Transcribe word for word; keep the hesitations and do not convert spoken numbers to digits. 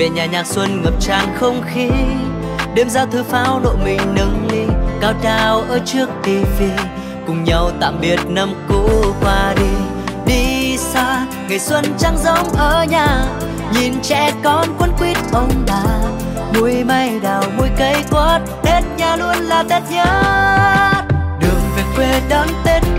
về nhà nhạc xuân ngập tràn không khí. Đêm giao thư pháo nộ mình nâng ly cao trào ở trước tivi, cùng nhau tạm biệt năm cũ qua đi. Đi xa ngày xuân chẳng giống ở nhà, nhìn trẻ con quấn quýt ông bà, mùi mai đào mùi cây quất. Tết nhà luôn là Tết nhất, đường về quê đón Tết